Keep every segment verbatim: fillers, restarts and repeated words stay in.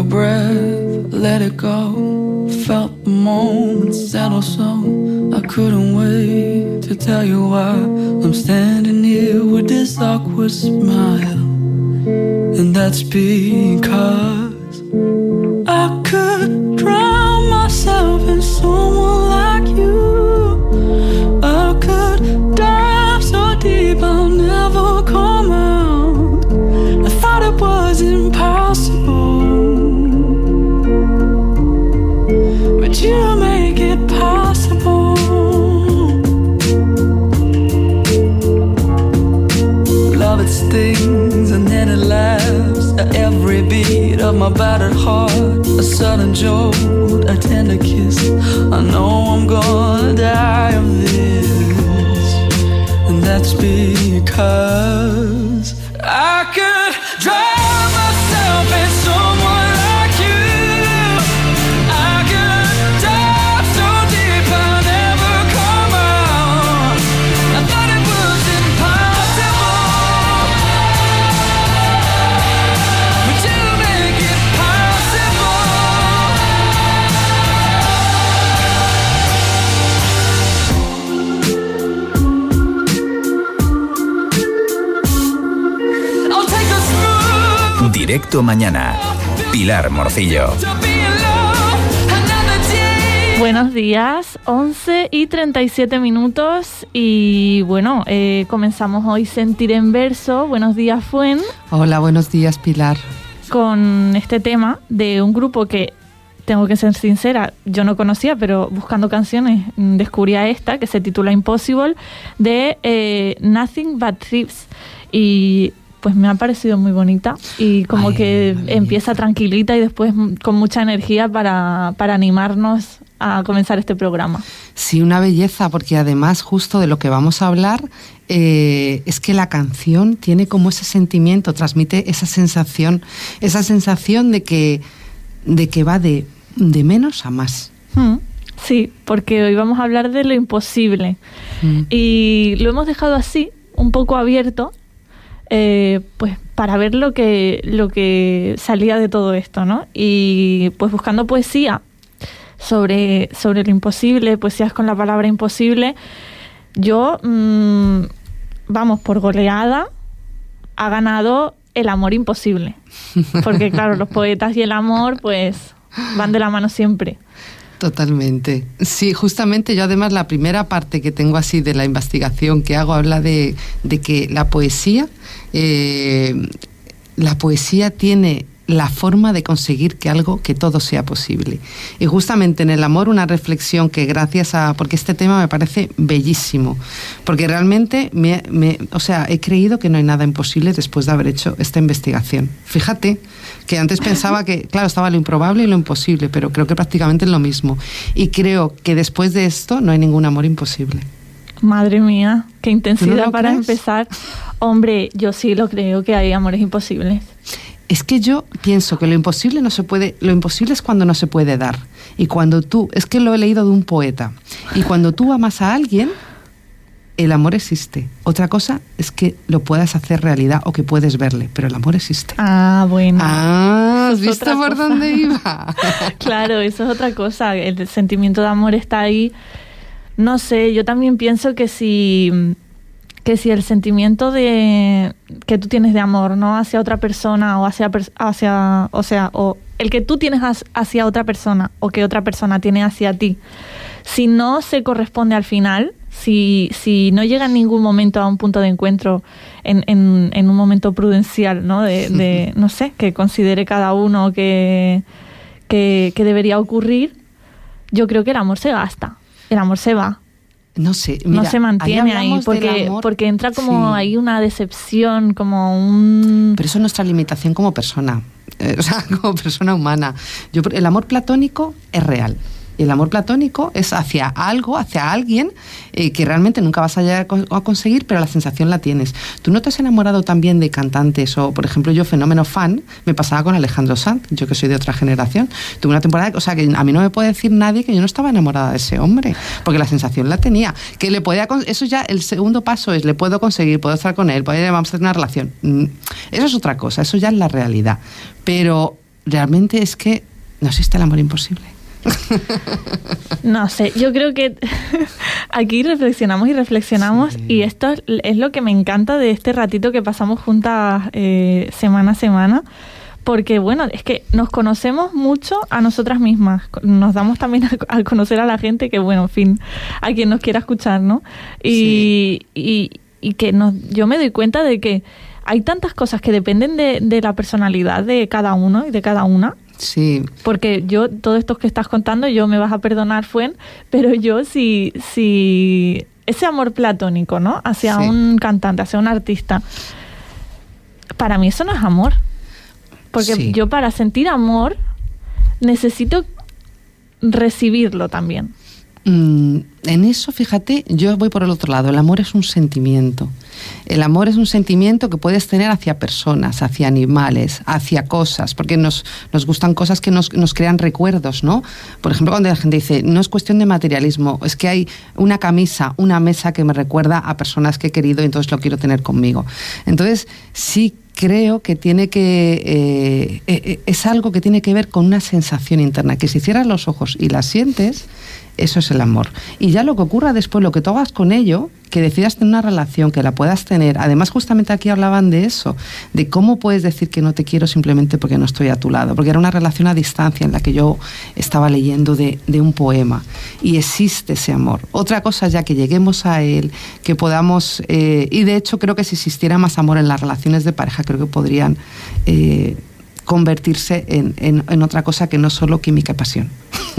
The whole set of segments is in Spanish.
breath, let it go. Felt the moment settle so I couldn't wait to tell you why I'm standing here with this awkward smile. And that's because I could drown myself in someone like you. I could dive so deep I'll never come out. I thought it was impossible, but you make it possible. Love, it stings and then it laughs at every beat of my battered heart. A sudden jolt, a tender kiss. I know I'm gonna die of this, and that's because I could drown myself in someone like you. I could dive so deep I'll never come out. I thought it was impossible, but you make it possible. I'll take a smooth. Directo Mañana. Pilar Morcillo. Buenos días, once y treinta y siete minutos y bueno, eh, comenzamos hoy Sentir en Verso. Buenos días, Fuen, Hola, buenos días, Pilar. con este tema de un grupo que, tengo que ser sincera, yo no conocía, pero buscando canciones mm, descubrí a esta, que se titula Impossible, de eh, Nothing But Thieves. Y pues me ha parecido muy bonita y como Ay, que bonita. empieza tranquilita y después mm, con mucha energía para, para animarnos a comenzar este programa. Sí, una belleza, porque además justo de lo que vamos a hablar eh, es que la canción tiene como ese sentimiento, transmite esa sensación, esa sensación de que, de que va de, de menos a más. Mm, sí, porque hoy vamos a hablar de lo imposible. Mm. Y lo hemos dejado así, un poco abierto, eh, pues para ver lo que, lo que salía de todo esto, ¿no? Y pues buscando poesía sobre, sobre lo imposible, poesías con la palabra imposible, yo, mmm, vamos, por goleada, ha ganado el amor imposible. Porque claro, los poetas y el amor pues van de la mano siempre. Totalmente. Sí, justamente yo además la primera parte que tengo así de la investigación que hago habla de, de que la poesía, eh, la poesía tiene la forma de conseguir que algo, que todo sea posible. Y justamente en el amor una reflexión que gracias a, porque este tema me parece bellísimo, porque realmente me, me, o sea, he creído que no hay nada imposible después de haber hecho esta investigación. Fíjate que antes pensaba que, claro, estaba lo improbable y lo imposible, pero creo que prácticamente es lo mismo. Y creo que después de esto no hay ningún amor imposible. Madre mía, qué intensidad ¿No lo para crees? empezar. Hombre, yo sí lo creo que hay amores imposibles. Es que yo pienso que lo imposible no se puede, lo imposible es cuando no se puede dar. Y cuando tú, es que lo he leído de un poeta, y cuando tú amas a alguien, el amor existe. Otra cosa es que lo puedas hacer realidad o que puedes verle, pero el amor existe. Ah, bueno. Ah, ¿has Eso es visto otra por cosa. dónde iba? Claro, eso es otra cosa. El sentimiento de amor está ahí. No sé, yo también pienso que si, que si el sentimiento de que tú tienes de amor, ¿no? Hacia otra persona o hacia, hacia o sea, o el que tú tienes hacia otra persona o que otra persona tiene hacia ti, si no se corresponde al final, si, si no llega en ningún momento a un punto de encuentro, en, en, en un momento prudencial, ¿no? De, de no sé, que considere cada uno que, que, que debería ocurrir, yo creo que el amor se gasta, el amor se va. No sé, mira, no se mantiene ahí, ahí porque, porque entra como sí. ahí una decepción, como un... Pero eso es nuestra limitación como persona, eh, o sea, como persona humana. Yo, el amor platónico es real. El amor platónico es hacia algo, hacia alguien eh, que realmente nunca vas a llegar a conseguir, pero la sensación la tienes. ¿Tú no te has enamorado también de cantantes? O, por ejemplo, yo, fenómeno fan, me pasaba con Alejandro Sanz, yo que soy de otra generación. Tuve una temporada, o sea, que a mí no me puede decir nadie que yo no estaba enamorada de ese hombre, porque la sensación la tenía. Que le podía, eso ya, el segundo paso es, le puedo conseguir, puedo estar con él, puedo, vamos a tener una relación. Eso es otra cosa, eso ya es la realidad. Pero realmente es que no existe el amor imposible. No sé, yo creo que aquí reflexionamos y reflexionamos sí. Y esto es lo que me encanta de este ratito que pasamos juntas eh, semana a semana, porque bueno, es que nos conocemos mucho a nosotras mismas, nos damos también a, a conocer a la gente, que bueno, en fin, a quien nos quiera escuchar, ¿no? Y, sí. y, y que nos, yo me doy cuenta de que hay tantas cosas que dependen de, de la personalidad de cada uno y de cada una. Sí. Porque yo, todo esto que estás contando, yo me vas a perdonar, Fuen, pero yo si, si ese amor platónico, ¿no? Hacia sí. un cantante, hacia un artista, para mí eso no es amor. Porque sí. yo para sentir amor necesito recibirlo también. Mm, en eso, fíjate, yo voy por el otro lado. El amor es un sentimiento. El amor es un sentimiento que puedes tener hacia personas, hacia animales, hacia cosas, porque nos, nos gustan cosas que nos, nos crean recuerdos, ¿no? Por ejemplo, cuando la gente dice, no es cuestión de materialismo, es que hay una camisa, una mesa que me recuerda a personas que he querido y entonces lo quiero tener conmigo. Entonces, sí creo que tiene que eh, eh, es algo que tiene que ver con una sensación interna, que si cierras los ojos y la sientes, eso es el amor. Y ya lo que ocurra después, lo que tú hagas con ello, que decidas tener una relación, que la puedas tener. Además, justamente aquí hablaban de eso, de cómo puedes decir que no te quiero simplemente porque no estoy a tu lado, porque era una relación a distancia en la que yo estaba leyendo de, de un poema, y existe ese amor. Otra cosa ya que lleguemos a él, que podamos, eh, y de hecho creo que si existiera más amor en las relaciones de pareja, creo que podrían eh, convertirse en, en, en otra cosa que no solo química y pasión.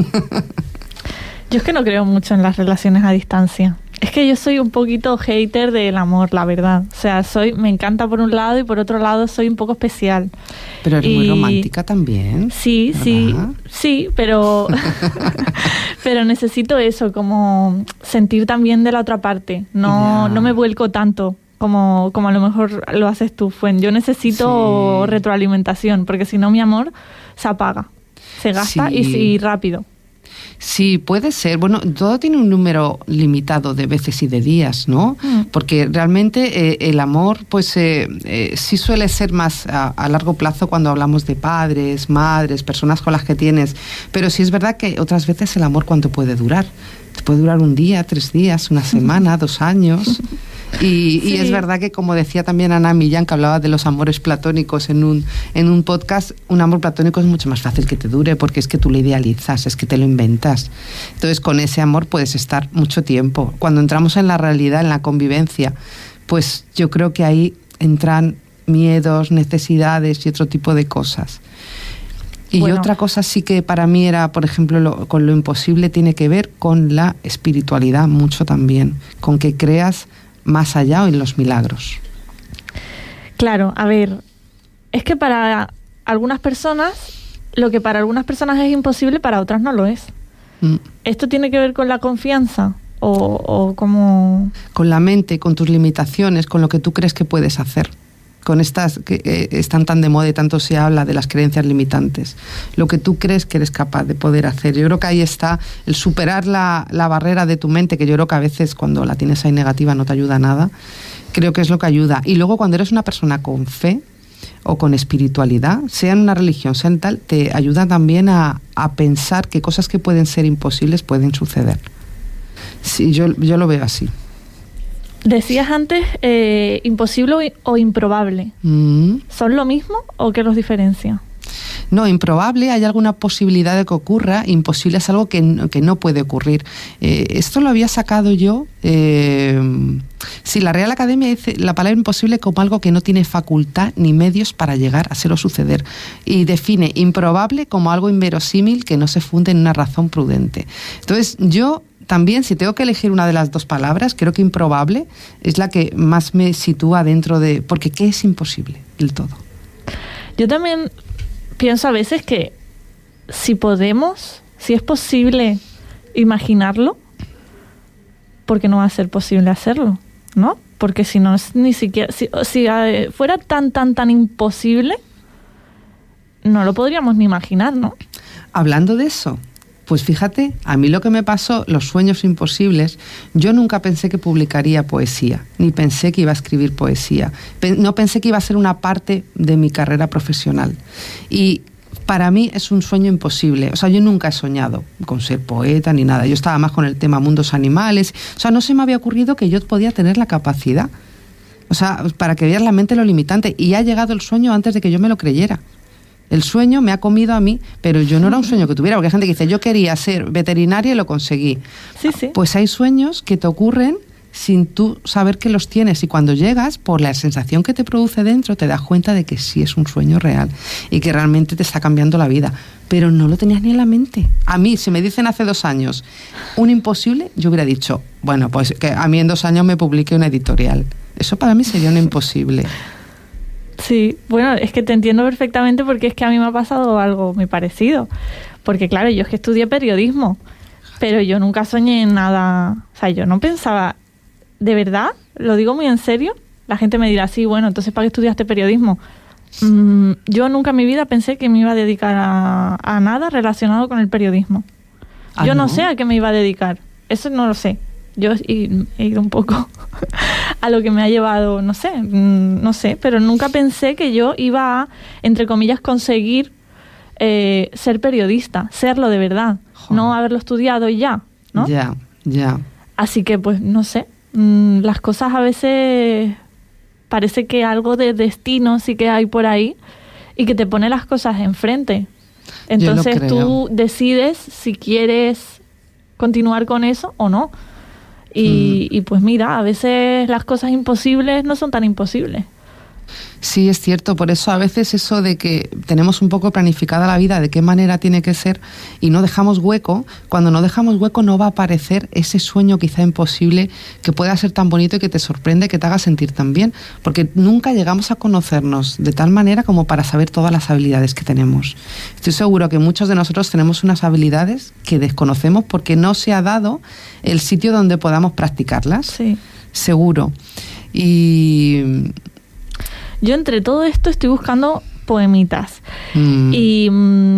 Yo es que no creo mucho en las relaciones a distancia. Es que yo soy un poquito hater del amor, la verdad. O sea, soy, me encanta por un lado y por otro lado soy un poco especial. Pero eres y... muy romántica también. Sí, ¿verdad? sí, sí, pero pero necesito eso, como sentir también de la otra parte. No, yeah. no me vuelco tanto como, como a lo mejor lo haces tú, Fuen. Yo necesito sí. retroalimentación, porque si no mi amor se apaga, se gasta sí. y, y rápido. Sí, puede ser. Bueno, todo tiene un número limitado de veces y de días, ¿no? Mm. Porque realmente eh, el amor, pues eh, eh, sí suele ser más a, a largo plazo cuando hablamos de padres, madres, personas con las que tienes. Pero sí es verdad que otras veces el amor, ¿cuánto puede durar? Puede durar un día, tres días, una semana, dos años. Y, sí. y es verdad que, como decía también Ana Millán, que hablaba de los amores platónicos en un, en un podcast, un amor platónico es mucho más fácil que te dure, porque es que tú lo idealizas, es que te lo inventas. Entonces, con ese amor puedes estar mucho tiempo. Cuando entramos en la realidad, en la convivencia, pues yo creo que ahí entran miedos, necesidades y otro tipo de cosas. Y bueno. otra cosa sí que para mí era, por ejemplo, lo, con lo imposible, tiene que ver con la espiritualidad mucho también, con que creas más allá o en los milagros. Claro, a ver, es que para algunas personas, lo que para algunas personas es imposible, para otras no lo es. Mm. ¿Esto tiene que ver con la confianza o, o como...? Con la mente, con tus limitaciones, con lo que tú crees que puedes hacer. Con estas que eh, están tan de moda y tanto se habla de las creencias limitantes, lo que tú crees que eres capaz de poder hacer. Yo creo que ahí está el superar la, la barrera de tu mente, que yo creo que a veces cuando la tienes ahí negativa no te ayuda nada. Creo que es lo que ayuda. Y luego cuando eres una persona con fe o con espiritualidad, sea en una religión, sea en tal, te ayuda también a, a pensar que cosas que pueden ser imposibles pueden suceder. Sí, yo, yo lo veo así. Decías antes, eh, imposible o improbable. Mm. ¿Son lo mismo o qué los diferencia? No, improbable, hay alguna posibilidad de que ocurra. Imposible es algo que no, que no puede ocurrir. Eh, esto lo había sacado yo. Eh, sí, la Real Academia dice la palabra imposible como algo que no tiene facultad ni medios para llegar a ser o suceder. Y define improbable como algo inverosímil que no se funde en una razón prudente. Entonces, yo... También, si tengo que elegir una de las dos palabras, creo que improbable es la que más me sitúa dentro de... Porque ¿qué es imposible del todo? Yo también pienso a veces que si podemos, si es posible imaginarlo, ¿por qué no va a ser posible hacerlo? ¿No? Porque si no es ni siquiera... Si, si uh, fuera tan, tan, tan imposible, no lo podríamos ni imaginar, ¿no? Hablando de eso... Pues fíjate, a mí lo que me pasó, los sueños imposibles, yo nunca pensé que publicaría poesía, ni pensé que iba a escribir poesía, no pensé que iba a ser una parte de mi carrera profesional. Y para mí es un sueño imposible. O sea, yo nunca he soñado con ser poeta ni nada. Yo estaba más con el tema mundos animales. O sea, no se me había ocurrido que yo podía tener la capacidad. O sea, para que veas la mente lo limitante. Y ha llegado el sueño antes de que yo me lo creyera. El sueño me ha comido a mí, pero yo no era un sueño que tuviera, porque hay gente que dice, yo quería ser veterinaria y lo conseguí. Sí, sí. Pues hay sueños que te ocurren sin tú saber que los tienes, y cuando llegas, por la sensación que te produce dentro, te das cuenta de que sí es un sueño real y que realmente te está cambiando la vida, pero no lo tenías ni en la mente. A mí, si me dicen hace dos años un imposible, yo hubiera dicho, bueno, pues que a mí en dos años me publique una editorial. Eso para mí sería un imposible. Sí, bueno, es que te entiendo perfectamente, porque es que a mí me ha pasado algo muy parecido. Porque claro, yo es que estudié periodismo, pero yo nunca soñé en nada. O sea, yo no pensaba, de verdad, lo digo muy en serio. La gente me dirá, sí, bueno, entonces ¿para qué estudiaste periodismo? Mm, yo nunca en mi vida pensé que me iba a dedicar a, a nada relacionado con el periodismo. Ah, yo no, ¿no? sé a qué me iba a dedicar. Eso no lo sé. Yo he, he ido un poco a lo que me ha llevado, no sé, no sé, pero nunca pensé que yo iba a, entre comillas, conseguir eh, ser periodista, serlo de verdad, Joder. No haberlo estudiado y ya, ¿no? Ya, ya. Así que, pues, no sé, mmm, las cosas a veces parece que algo de destino sí que hay por ahí y que te pone las cosas enfrente. Entonces tú decides si quieres continuar con eso o no. Y, mm. y pues mira, a veces las cosas imposibles no son tan imposibles. Sí, es cierto. Por eso a veces eso de que tenemos un poco planificada la vida, de qué manera tiene que ser, y no dejamos hueco, cuando no dejamos hueco no va a aparecer ese sueño quizá imposible que pueda ser tan bonito y que te sorprende, que te haga sentir tan bien, porque nunca llegamos a conocernos de tal manera como para saber todas las habilidades que tenemos. Estoy seguro que muchos de nosotros tenemos unas habilidades que desconocemos porque no se ha dado el sitio donde podamos practicarlas. Sí. Seguro. Y... yo entre todo esto estoy buscando poemitas. Mm. Y,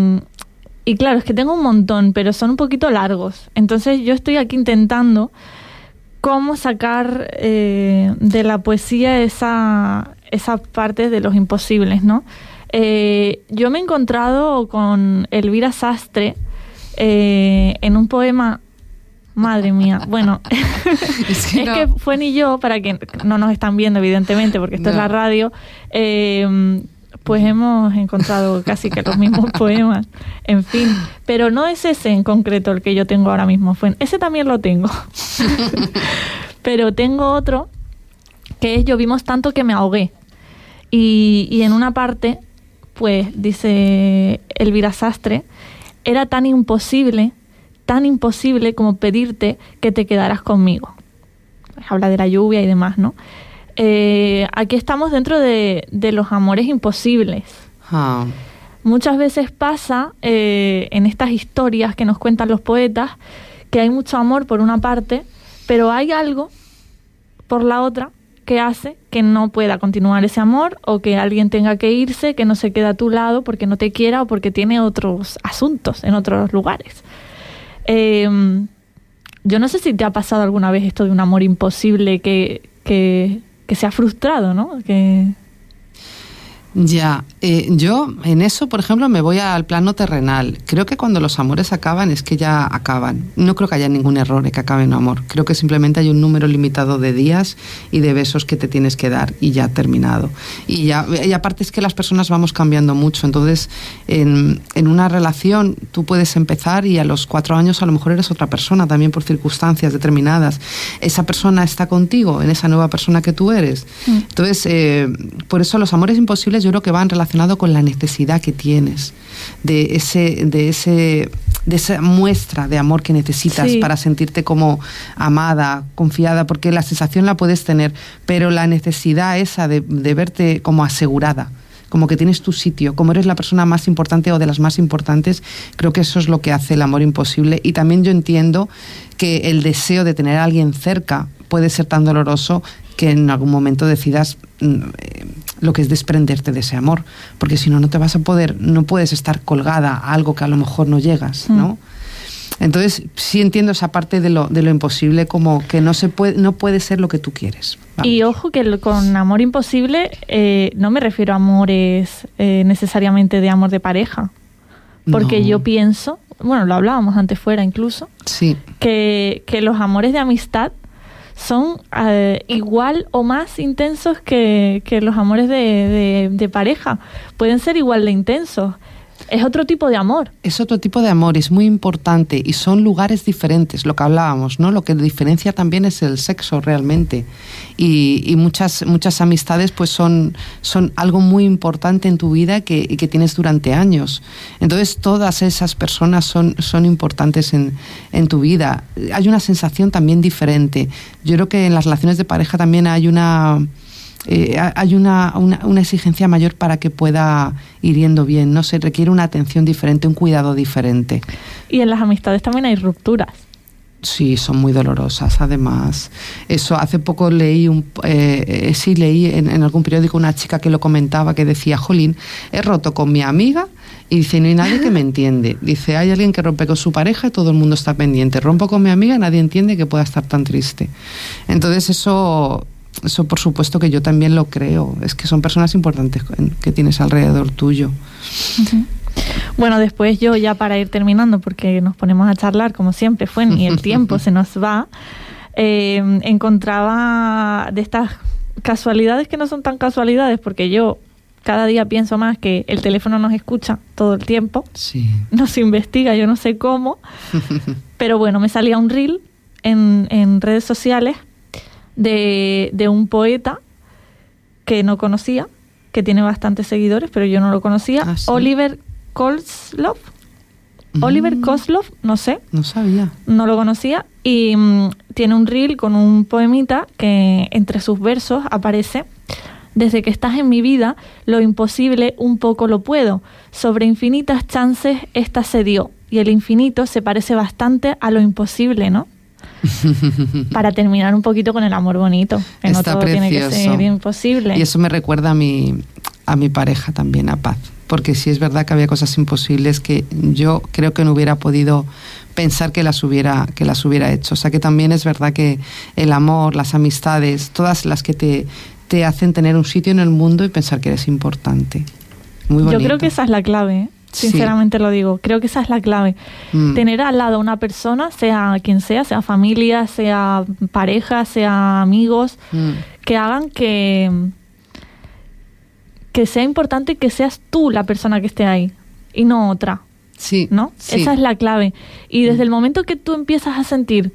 y claro, es que tengo un montón, pero son un poquito largos. Entonces yo estoy aquí intentando cómo sacar eh, de la poesía esa, esa parte de los imposibles, ¿no? Eh, yo me he encontrado con Elvira Sastre eh, en un poema... Madre mía, bueno, es, que, es no. que fue ni yo, para que no nos están viendo evidentemente porque esto no. es la radio, eh, pues hemos encontrado casi que los mismos poemas, en fin, pero no es ese en concreto el que yo tengo ahora mismo, fue, ese también lo tengo, pero tengo otro que es llovimos tanto que me ahogué, y, y en una parte, pues dice Elvira Sastre, era tan imposible tan imposible como pedirte que te quedaras conmigo. Habla de la lluvia y demás, ¿no? Eh, aquí estamos dentro de, de los amores imposibles. Ah. Muchas veces pasa eh, en estas historias que nos cuentan los poetas que hay mucho amor por una parte, pero hay algo por la otra que hace que no pueda continuar ese amor, o que alguien tenga que irse, que no se quede a tu lado porque no te quiera o porque tiene otros asuntos en otros lugares. Eh, yo no sé si te ha pasado alguna vez esto de un amor imposible que, que, que se ha frustrado, ¿no? Que... Ya, eh, yo en eso, por ejemplo, me voy al plano terrenal. Creo que cuando los amores acaban es que ya acaban. No creo que haya ningún error en que acabe un amor. Creo que simplemente hay un número limitado de días y de besos que te tienes que dar y ya terminado. Y, ya, y aparte es que las personas vamos cambiando mucho. Entonces, en, en una relación tú puedes empezar y a los cuatro años a lo mejor eres otra persona, también por circunstancias determinadas. Esa persona está contigo, en esa nueva persona que tú eres. Mm. Entonces, eh, por eso los amores imposibles yo creo que van relacionados con la necesidad que tienes de ese de ese de esa muestra de amor que necesitas, sí, para sentirte como amada, confiada, porque la sensación la puedes tener, pero la necesidad esa de, de verte como asegurada, como que tienes tu sitio, como eres la persona más importante o de las más importantes, creo que eso es lo que hace el amor imposible. Y también yo entiendo que el deseo de tener a alguien cerca puede ser tan doloroso que en algún momento decidas eh, lo que es desprenderte de ese amor, porque si no, no te vas a poder, no puedes estar colgada a algo que a lo mejor no llegas, ¿no? Mm. Entonces, sí entiendo esa parte de lo, de lo imposible, como que no se puede, no puede ser lo que tú quieres. Vamos. Y ojo que con amor imposible eh, no me refiero a amores eh, necesariamente de amor de pareja. Porque No. yo pienso, bueno, lo hablábamos antes fuera incluso, Sí. que, que los amores de amistad son eh, igual o más intensos que, que los amores de, de, de pareja. Pueden ser igual de intensos. Es otro tipo de amor. Es otro tipo de amor, es muy importante y son lugares diferentes, lo que hablábamos, ¿no? Lo que diferencia también es el sexo realmente. Y, y muchas muchas amistades pues son, son algo muy importante en tu vida que, y que tienes durante años. Entonces todas esas personas son, son importantes en, en tu vida. Hay una sensación también diferente. Yo creo que en las relaciones de pareja también hay una... Eh, hay una, una, una exigencia mayor para que pueda ir yendo bien, ¿no? Se requiere una atención diferente, un cuidado diferente. Y en las amistades también hay rupturas. Sí, son muy dolorosas, además. Eso, hace poco leí, un, eh, eh, sí leí en, en algún periódico una chica que lo comentaba, que decía, jolín, he roto con mi amiga y dice, no hay nadie que me entiende. Dice, hay alguien que rompe con su pareja y todo el mundo está pendiente. Rompo con mi amiga y nadie entiende que pueda estar tan triste. Entonces eso... Eso por supuesto que yo también lo creo. Es que son personas importantes que tienes alrededor tuyo. Uh-huh. Bueno, después yo ya para ir terminando, porque nos ponemos a charlar como siempre, fue y el tiempo se nos va, eh, encontraba de estas casualidades que no son tan casualidades, porque yo cada día pienso más que el teléfono nos escucha todo el tiempo, sí. Nos investiga, yo no sé cómo, pero bueno, me salía un reel en, en redes sociales De, de un poeta que no conocía, que tiene bastantes seguidores, pero yo no lo conocía, ¿Ah, sí? Oliver Kozlov. Mm. Oliver Kozlov, no sé. No sabía. No lo conocía. Y mmm, tiene un reel con un poemita que entre sus versos aparece: desde que estás en mi vida, lo imposible un poco lo puedo. Sobre infinitas chances esta se dio. Y el infinito se parece bastante a lo imposible, ¿no? Para terminar un poquito con el amor bonito, que no Está todo precioso. tiene que ser imposible. Y eso me recuerda a mi, a mi pareja también, a Paz, porque sí es verdad que había cosas imposibles que yo creo que no hubiera podido pensar que las hubiera, que las hubiera hecho. O sea que también es verdad que el amor, las amistades, todas las que te, te hacen tener un sitio en el mundo y pensar que eres importante. Muy bonito. Yo creo que esa es la clave, ¿eh? Sinceramente sí. Lo digo, creo que esa es la clave. Mm. Tener al lado una persona, sea quien sea, sea familia, sea pareja, sea amigos, mm. que hagan que, que sea importante que seas tú la persona que esté ahí y no otra. Sí. ¿No? Sí. Esa es la clave. Y desde mm. el momento que tú empiezas a sentir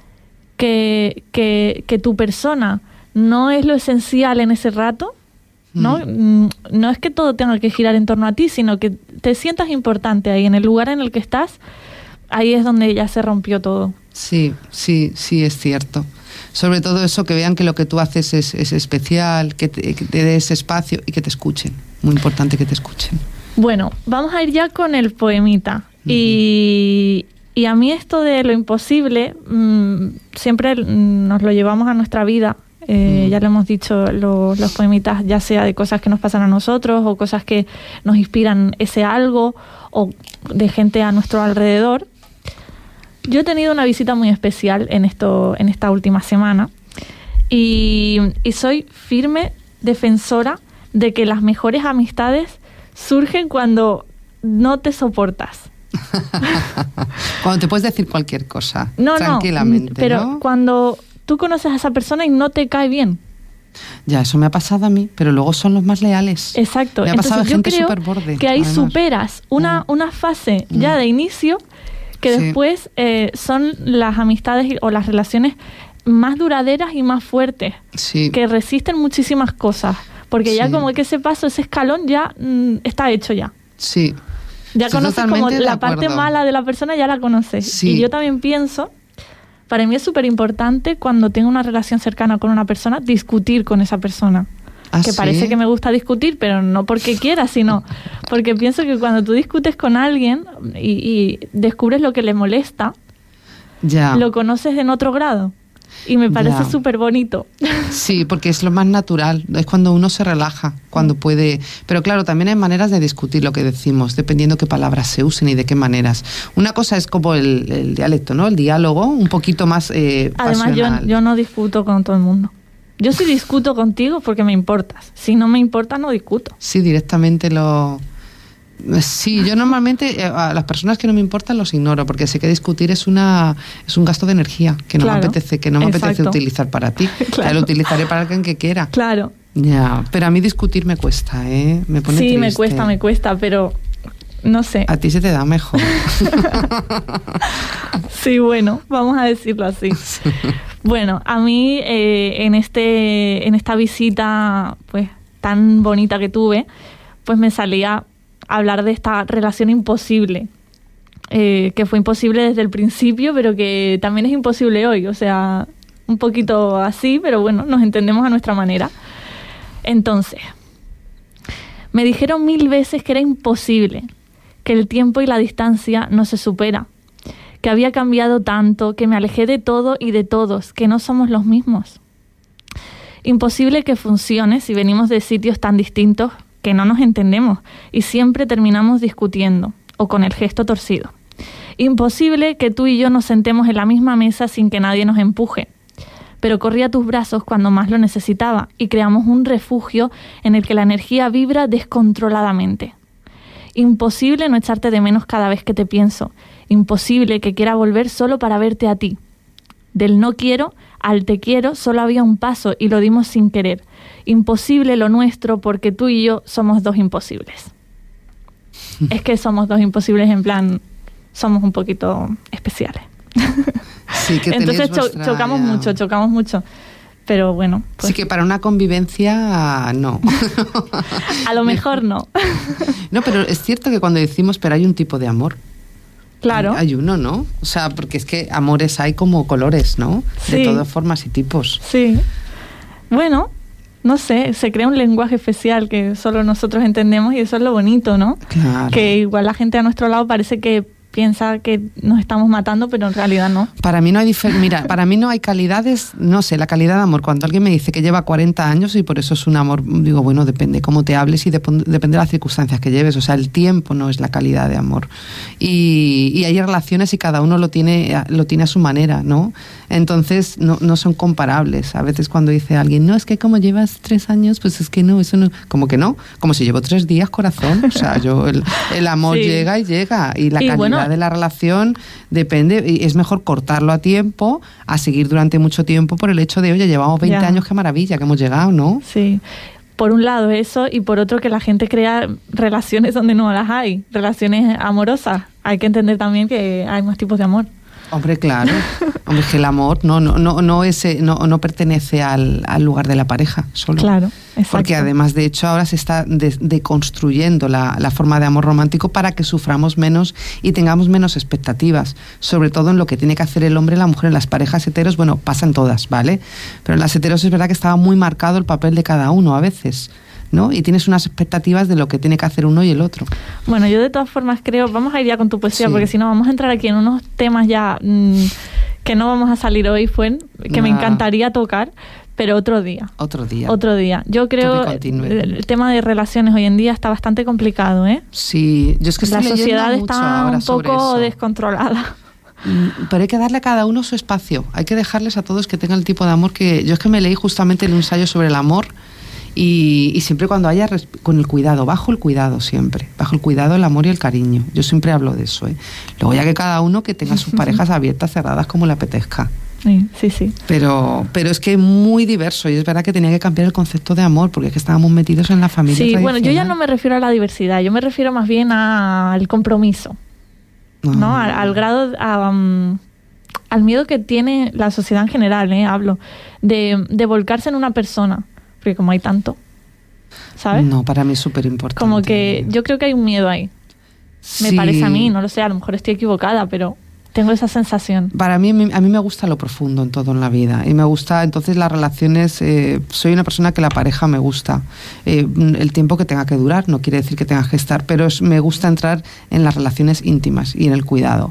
que, que, que tu persona no es lo esencial en ese rato, ¿no? Mm. No es que todo tenga que girar en torno a ti, sino que te sientas importante ahí, en el lugar en el que estás, ahí es donde ya se rompió todo. Sí, sí, sí, es cierto. Sobre todo eso, que vean que lo que tú haces es, es especial, que te, que te des espacio y que te escuchen. Muy importante que te escuchen. Bueno, vamos a ir ya con el poemita. Uh-huh. Y, y a mí esto de lo imposible, mmm, siempre nos lo llevamos a nuestra vida. Eh, mm. Ya lo hemos dicho, lo, los poemitas, ya sea de cosas que nos pasan a nosotros o cosas que nos inspiran ese algo o de gente a nuestro alrededor. Yo he tenido una visita muy especial en esto, en esta última semana y, y soy firme defensora de que las mejores amistades surgen cuando no te soportas. Cuando te puedes decir cualquier cosa, no, tranquilamente, no, pero ¿no? Cuando tú conoces a esa persona y no te cae bien. Ya, eso me ha pasado a mí, pero luego son los más leales. Exacto. Me ha Entonces, pasado yo gente creo súper borde. que ahí además. superas una, mm. una fase mm. ya de inicio que sí. después eh, son las amistades o las relaciones más duraderas y más fuertes, sí. que resisten muchísimas cosas, porque sí. ya como que ese paso, ese escalón ya mm, está hecho ya. Sí. Ya Estoy conoces como la parte mala de la persona, ya la conoces. Sí. Y yo también pienso, para mí es súper importante cuando tengo una relación cercana con una persona, discutir con esa persona. ¿Ah, que sí? Parece que me gusta discutir, pero no porque quiera, sino porque pienso que cuando tú discutes con alguien y, y descubres lo que le molesta, ya. lo conoces en otro grado. Y me parece súper bonito. Sí, porque es lo más natural. Es cuando uno se relaja, cuando puede... Pero claro, también hay maneras de discutir lo que decimos, dependiendo qué palabras se usen y de qué maneras. Una cosa es como el, el dialecto, ¿no? El diálogo, un poquito más eh, Además, pasional. yo, yo no discuto con todo el mundo. Yo sí discuto contigo porque me importas. Si no me importa, no discuto. Sí, directamente lo... Sí, yo normalmente a las personas que no me importan los ignoro, porque sé que discutir es una es un gasto de energía que no claro, me apetece, que no me exacto. apetece utilizar para ti. Claro. Que lo utilizaré para alguien que quiera. Claro. Ya, pero a mí discutir me cuesta, ¿eh? Me pone sí, triste. me cuesta, me cuesta, pero no sé. A ti se te da mejor. Sí, bueno, vamos a decirlo así. Sí. Bueno, a mí eh, en este en esta visita pues tan bonita que tuve, pues me salía hablar de esta relación imposible, eh, que fue imposible desde el principio, pero que también es imposible hoy, o sea, un poquito así, pero bueno, nos entendemos a nuestra manera. Entonces, me dijeron mil veces que era imposible, que el tiempo y la distancia no se supera, que había cambiado tanto, que me alejé de todo y de todos, que no somos los mismos. Imposible que funcione si venimos de sitios tan distintos que no nos entendemos y siempre terminamos discutiendo o con el gesto torcido. Imposible que tú y yo nos sentemos en la misma mesa sin que nadie nos empuje, pero corrí a tus brazos cuando más lo necesitaba y creamos un refugio en el que la energía vibra descontroladamente. Imposible no echarte de menos cada vez que te pienso. Imposible que quiera volver solo para verte a ti. Del no quiero al te quiero solo había un paso y lo dimos sin querer. Imposible lo nuestro porque tú y yo somos dos imposibles. Es que somos dos imposibles en plan, somos un poquito especiales. Sí, que entonces cho- vuestra, chocamos ya. mucho, chocamos mucho. Pero bueno. Pues, sí, que para una convivencia no. A lo mejor no. No, pero es cierto que cuando decimos, pero hay un tipo de amor. Claro. Hay, hay uno, ¿no? O sea, porque es que amores hay como colores, ¿no? De Sí. todas formas y tipos. Sí. Bueno, no sé, se crea un lenguaje especial que solo nosotros entendemos y eso es lo bonito, ¿no? Claro. Que igual la gente a nuestro lado parece que piensa que nos estamos matando, pero en realidad no. Para mí no hay difer- mira, para mí no hay calidades, no sé, la calidad de amor. Cuando alguien me dice que lleva cuarenta años y por eso es un amor, digo, bueno, depende cómo te hables y dep- depende de las circunstancias que lleves. O sea, el tiempo no es la calidad de amor. Y, y hay relaciones y cada uno lo tiene, lo tiene a su manera, ¿no? Entonces no, no son comparables. A veces cuando dice alguien, no, es que como llevas tres años, pues es que no, eso no. Como que no, como si llevo tres días, corazón. O sea, yo el, el amor Sí. llega y llega. Y la Y calidad bueno, de la relación depende, y es mejor cortarlo a tiempo a seguir durante mucho tiempo por el hecho de, oye, llevamos veinte Ya. años, qué maravilla que hemos llegado, ¿no? Sí. Por un lado eso y por otro que la gente crea relaciones donde no las hay, relaciones amorosas. Hay que entender también que hay más tipos de amor. Hombre, claro. Hombre, es que el amor no, no, no, no, es, no, no pertenece al, al lugar de la pareja solo. Claro, exacto. Porque además, de hecho, ahora se está de- deconstruyendo la, la forma de amor romántico para que suframos menos y tengamos menos expectativas. Sobre todo en lo que tiene que hacer el hombre y la mujer. En las parejas heteros, bueno, pasan todas, ¿vale? Pero en las heteros es verdad que estaba muy marcado el papel de cada uno a veces, ¿no? Y tienes unas expectativas de lo que tiene que hacer uno y el otro. Bueno, yo de todas formas creo, vamos a ir ya con tu poesía, Sí. porque si no vamos a entrar aquí en unos temas ya mmm, que no vamos a salir hoy, Fuen, que me Nah. encantaría tocar, pero otro día. Otro día. Otro día. Yo creo Que continúe. el, el tema de relaciones hoy en día está bastante complicado, ¿eh? Sí, yo es que La estoy leyendo sociedad mucho está ahora un sobre poco eso. descontrolada. Mm, Pero hay que darle a cada uno su espacio. Hay que dejarles a todos que tengan el tipo de amor que... Yo es que me leí justamente el ensayo sobre el amor y, y siempre cuando haya... res- con el cuidado, bajo el cuidado siempre. Bajo el cuidado, el amor y el cariño. Yo siempre hablo de eso, ¿eh? Luego ya que cada uno que tenga sus parejas abiertas, cerradas, como le apetezca. Sí, sí, sí. Pero, pero es que es muy diverso y es verdad que tenía que cambiar el concepto de amor porque es que estábamos metidos en la familia Sí, bueno, yo ya tradicional. no me refiero a la diversidad, yo me refiero más bien a- al compromiso, ¿no? Ah. Al, al grado, a, um, al miedo que tiene la sociedad en general, ¿eh? Hablo, de, de volcarse en una persona, porque como hay tanto, ¿sabes? No, para mí es súper importante. Como que yo creo que hay un miedo ahí, me Sí. parece a mí, no lo sé, a lo mejor estoy equivocada, pero tengo esa sensación. Para mí, a mí me gusta lo profundo en todo en la vida y me gusta, entonces las relaciones, eh, soy una persona que la pareja me gusta, eh, el tiempo que tenga que durar, no quiere decir que tenga que estar, pero es, me gusta entrar en las relaciones íntimas y en el cuidado.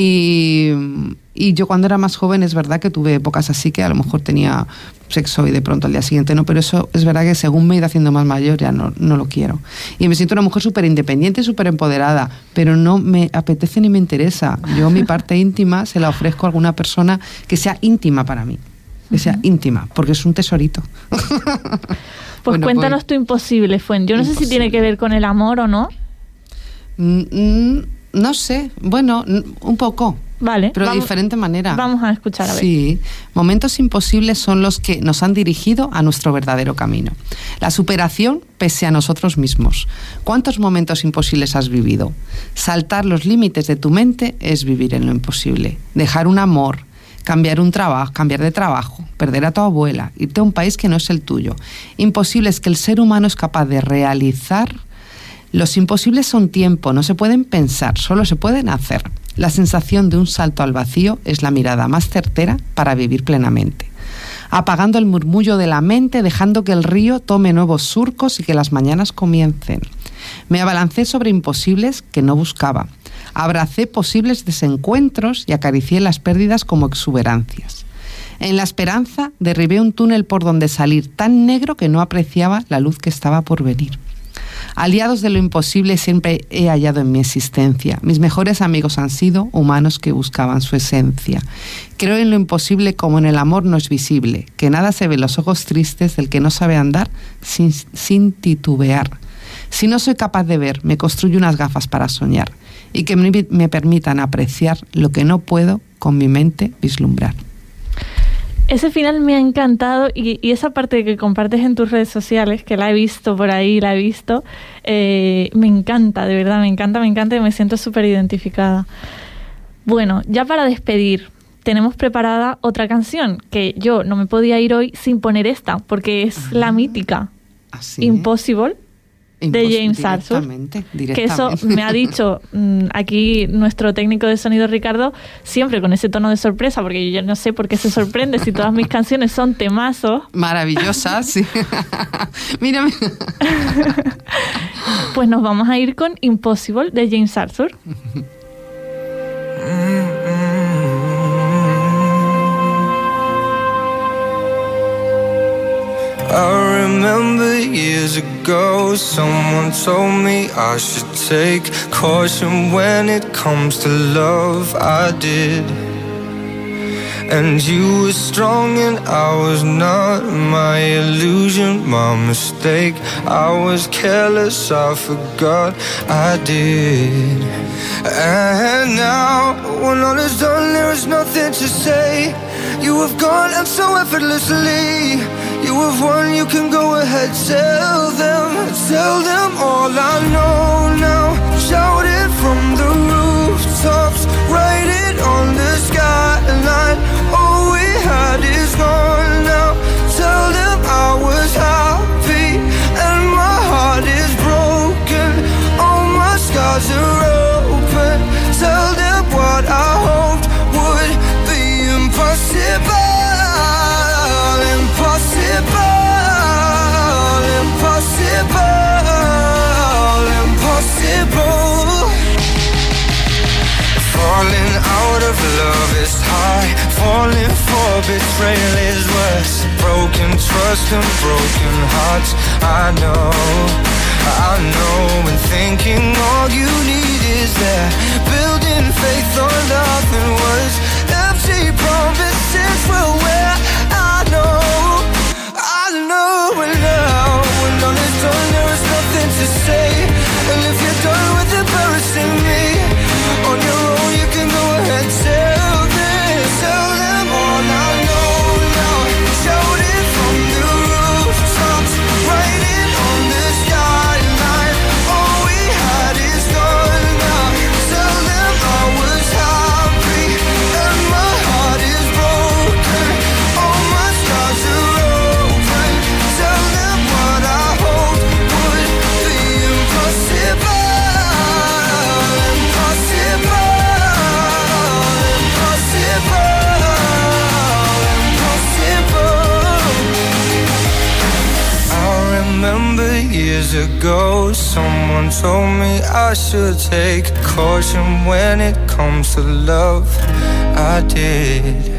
Y, y yo cuando era más joven es verdad que tuve épocas así que a lo mejor tenía sexo y de pronto al día siguiente no, pero eso es verdad que según me he ido haciendo más mayor ya no, no lo quiero. Y me siento una mujer súper independiente, súper empoderada, pero no me apetece ni me interesa. Yo mi parte íntima se la ofrezco a alguna persona que sea íntima para mí, que sea íntima, porque es un tesorito. Pues Bueno, cuéntanos pues, tu imposible, Fuen. Yo no sé si tiene que ver con el amor o no. Mm, no sé, bueno, un poco. Vale. Pero vamos, de diferente manera. Vamos a escuchar a ver. Sí, momentos imposibles son los que nos han dirigido a nuestro verdadero camino. La superación pese a nosotros mismos. ¿Cuántos momentos imposibles has vivido? Saltar los límites de tu mente es vivir en lo imposible. Dejar un amor, cambiar un trabajo, cambiar de trabajo, perder a tu abuela, irte a un país que no es el tuyo. Imposible es que el ser humano es capaz de realizar. Los imposibles son tiempo, no se pueden pensar, solo se pueden hacer. La sensación de un salto al vacío es la mirada más certera para vivir plenamente. Apagando el murmullo de la mente, dejando que el río tome nuevos surcos y que las mañanas comiencen. Me abalancé sobre imposibles que no buscaba. Abracé posibles desencuentros y acaricié las pérdidas como exuberancias. En la esperanza derribé un túnel por donde salir tan negro que no apreciaba la luz que estaba por venir. Aliados de lo imposible siempre he hallado en mi existencia. Mis mejores amigos han sido humanos que buscaban su esencia. Creo en lo imposible como en el amor no es visible, que nada se ve en los ojos tristes del que no sabe andar sin, sin titubear. Si no soy capaz de ver, me construyo unas gafas para soñar y que me, me permitan apreciar lo que no puedo con mi mente vislumbrar. Ese final me ha encantado y, y esa parte que compartes en tus redes sociales, que la he visto por ahí, la he visto, eh, me encanta, de verdad, me encanta, me encanta y me siento súper identificada. Bueno, ya para despedir, tenemos preparada otra canción que yo no me podía ir hoy sin poner esta, porque es ah, la mítica ¿así? Impossible. De James Arthur, directamente, directamente. Que eso me ha dicho mmm, aquí nuestro técnico de sonido Ricardo, siempre con ese tono de sorpresa, porque yo no sé por qué se sorprende si todas mis canciones son temazos. Maravillosas, sí. Mírame. Pues nos vamos a ir con Impossible de James Arthur. I remember years ago, someone told me I should take caution when it comes to love. I did. And you were strong and I was not. My illusion, my mistake. I was careless, I forgot I did. And now, when all is done, there is nothing to say. You have gone and so effortlessly. You have won, you can go ahead, tell them, tell them all I know now. Shout it from the rooftops, write it on the skyline. All we had is gone now. Tell them I was happy and my heart is broken. All my scars are open. Tell them what I hoped would be impossible. Falling out of love is high. Falling for betrayal is worse. Broken trust and broken hearts. I know, I know. And thinking all you need is that. Building faith on nothing was. Empty promises will wear. I know, I know. And now when all is done there is nothing to say. And if you're done with embarrassing me on your own, you can go ahead, tell them, tell them all I know now. Shout it from the rooftops, write it on the skyline. All we had is gone now. Tell them I was happy and my heart is broken. All my scars are open. Tell them what I hoped would be impossible. Remember years ago, someone told me I should take caution when it comes to love. I did.